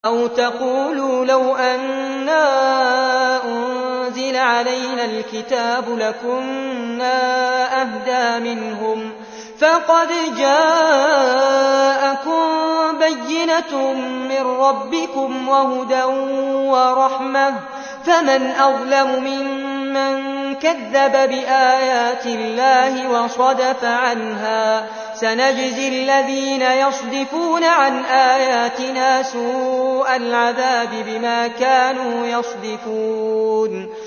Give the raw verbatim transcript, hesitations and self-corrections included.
أَوْ تَقُولُوا لَوْ أَنَّا أُنزِلَ عَلَيْنَا الْكِتَابُ لَكُنَّا أَهْدَىٰ مِنْهُمْ ۚ فَقَدْ جَاءَكُم بَيِّنَةٌ مِّن رَّبِّكُمْ وَهُدًى وَرَحْمَةٌ ۚ فَمَنْ أَظْلَمُ مِمَّن كَذَّبَ بِآيَاتِ اللَّهِ وَصَدَفَ عَنْهَا ۗ سَنَجْزِي الَّذِينَ يَصْدِفُونَ عَنْ آيَاتِنَا سُوءَ الْعَذَابِ بِمَا كَانُوا يَصْدِفُونَ